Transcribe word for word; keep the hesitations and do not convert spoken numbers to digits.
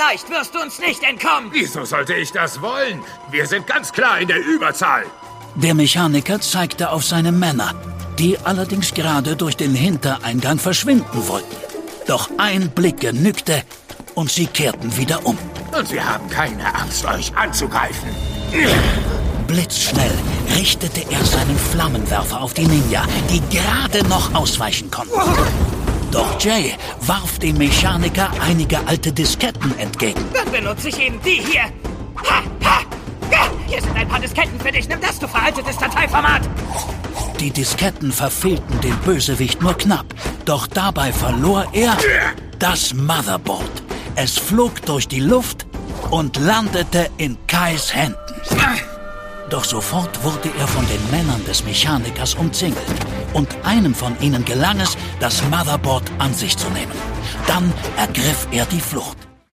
leicht wirst du uns nicht entkommen. Wieso sollte ich das wollen? Wir sind ganz klar in der Überzahl. Der Mechaniker zeigte auf seine Männer, die allerdings gerade durch den Hintereingang verschwinden wollten. Doch ein Blick genügte und sie kehrten wieder um. Und sie haben keine Angst, euch anzugreifen. Blitzschnell richtete er seinen Flammenwerfer auf die Ninja, die gerade noch ausweichen konnten. Doch Jay warf dem Mechaniker einige alte Disketten entgegen. Dann benutze ich eben die hier. Ha, ha. Ja, hier sind ein paar Disketten für dich. Nimm das, du veraltetes Dateiformat. Die Disketten verfehlten den Bösewicht nur knapp. Doch dabei verlor er das Motherboard. Es flog durch die Luft und landete in Kais Händen. Doch sofort wurde er von den Männern des Mechanikers umzingelt. Und einem von ihnen gelang es, das Motherboard an sich zu nehmen. Dann ergriff er die Flucht.